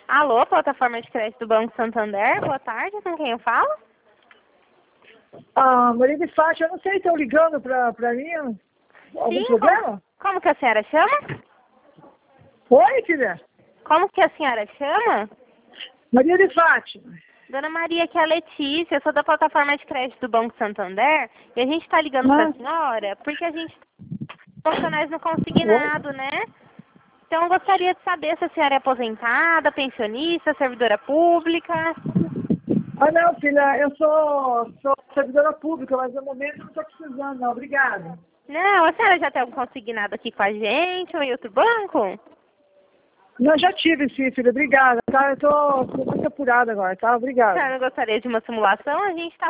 Alô, plataforma de crédito do Banco Santander, boa tarde, com quem eu falo? Maria de Fátima, eu não sei, estão ligando pra mim? Algum Sim, problema? como que a senhora chama? Oi, filha? Como que a senhora chama? Maria de Fátima. Dona Maria, aqui é a Letícia, eu sou da plataforma de crédito do Banco Santander e a gente está ligando para a senhora porque a gente profissionais no consignado, né? Então eu gostaria de saber se a senhora é aposentada, pensionista, servidora pública. Não, filha, eu sou servidora pública, mas no momento eu não estou precisando, não. Obrigada. Não, a senhora já tem um consignado aqui com a gente ou em outro banco? Não, já tive, sim, filha. Obrigada, tá? Eu tô muito apurada agora, tá? A Obrigada. senhora gostaria de uma simulação? A gente está